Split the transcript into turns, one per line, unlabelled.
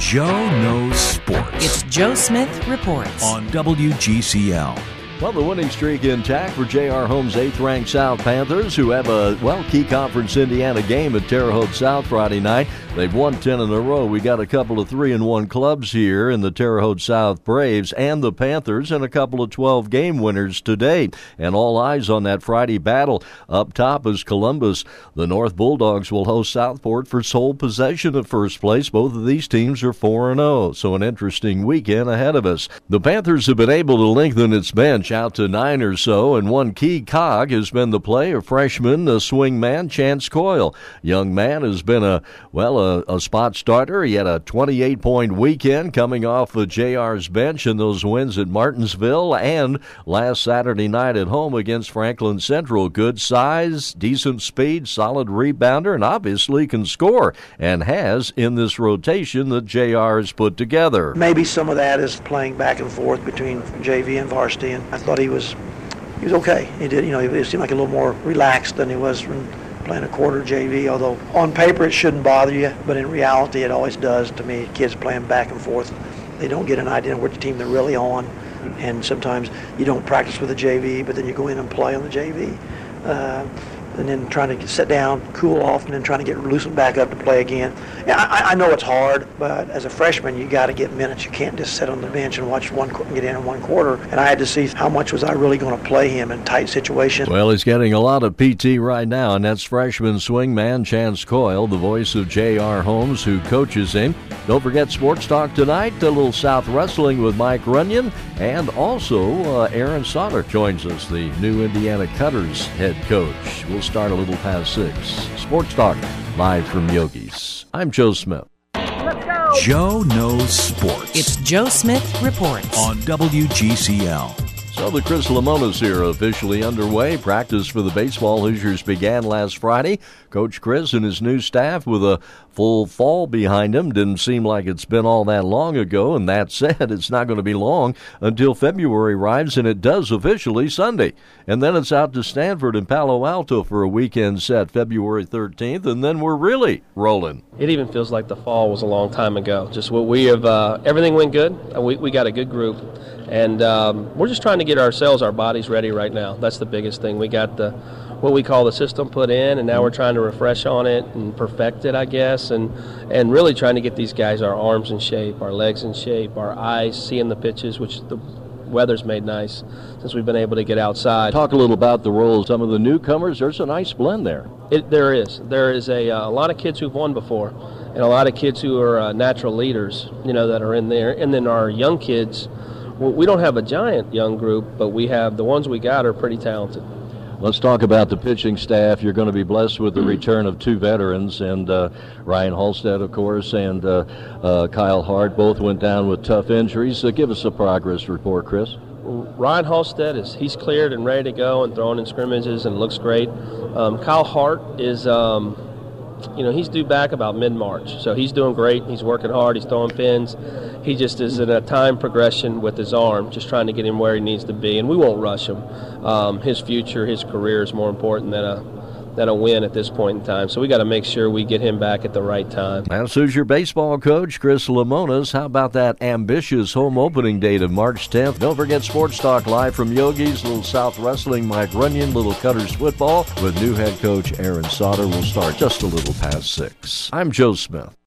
Joe Knows Sports.
It's Joe Smith Reports
On WGCL.
Well, the winning streak intact for J.R. Holmes' 8th-ranked South Panthers, who have a, key Conference Indiana game at Terre Haute South Friday night. They've won 10 in a row. We got a couple of 3-1 clubs here in the Terre Haute South Braves and the Panthers, and a couple of 12-game winners today. And all eyes on that Friday battle. Up top is Columbus. The North Bulldogs will host Southport for sole possession of first place. Both of these teams are 4-0, so an interesting weekend ahead of us. The Panthers have been able to lengthen its bench out to 9 or so, and one key cog has been the play of freshman swing man Chance Coyle. Young man has been a spot starter. He had a 28-point weekend coming off of JR's bench in those wins at Martinsville and last Saturday night at home against Franklin Central. Good size, decent speed, solid rebounder, and obviously can score, and has in this rotation that JR has put together.
Maybe some of that is playing back and forth between JV and varsity, and I thought he was okay. He did, he seemed like a little more relaxed than he was from playing a quarter JV, although on paper it shouldn't bother you, but in reality it always does to me. Kids playing back and forth, they don't get an idea of which team they're really on, and sometimes you don't practice with the JV, but then you go in and play on the JV. And then trying to sit down, cool off, and then trying to get loosened back up to play again. Yeah, I know it's hard, but as a freshman, you got to get minutes. You can't just sit on the bench and watch get in one quarter. And I had to see how much was I really going to play him in tight situations.
Well, he's getting a lot of PT right now, and that's freshman swingman Chance Coyle, the voice of J.R. Holmes, who coaches him. Don't forget Sports Talk tonight, a little South Wrestling with Mike Runyon, and also Aaron Sauter joins us, the new Indiana Cutters head coach. We'll start a little past 6. Sports Talk, live from Yogi's. I'm Joe Smith.
Let's go!
Joe Knows Sports.
It's Joe Smith Reports
On WGCL.
So the Chris Lemonis era officially underway. Practice for the baseball Hoosiers began last Friday. Coach Chris and his new staff with a full fall behind him. Didn't seem like it's been all that long ago, and that said, it's not going to be long until February arrives, and it does officially Sunday. And then it's out to Stanford and Palo Alto for a weekend set February 13th, and then we're really rolling.
It even feels like the fall was a long time ago. Just what we have, everything went good. We got a good group. And we're just trying to get our bodies ready right now. That's the biggest thing. We got what we call the system put in, and now we're trying to refresh on it and perfect it, I guess, and really trying to get these guys our arms in shape, our legs in shape, our eyes seeing the pitches, which the weather's made nice since we've been able to get outside.
Talk a little about the role of some of the newcomers. There's a nice blend there.
There is a lot of kids who've won before, and a lot of kids who are natural leaders, that are in there, and then our young kids. We don't have a giant young group, but we have the ones we got are pretty talented.
Let's talk about the pitching staff. You're going to be blessed with the return of 2 veterans, and Ryan Halstead, of course, and Kyle Hart both went down with tough injuries. So give us a progress report, Chris.
Ryan Halstead he's cleared and ready to go and throwing in scrimmages and looks great. Kyle Hart is he's due back about mid-March, so he's doing great. He's working hard. He's throwing pins. He just is in a time progression with his arm, just trying to get him where he needs to be, and we won't rush him. His future, his career is more important than a win at this point in time, so we got to make sure we get him back at the right time.
That's who's your baseball coach, Chris Lemonis. How about that ambitious home opening date of March 10th? Don't forget Sports Talk live from Yogi's, little South Wrestling, Mike Runyon, little Cutters football with new head coach Aaron Sauter. Will start just a little past 6. I'm Joe Smith.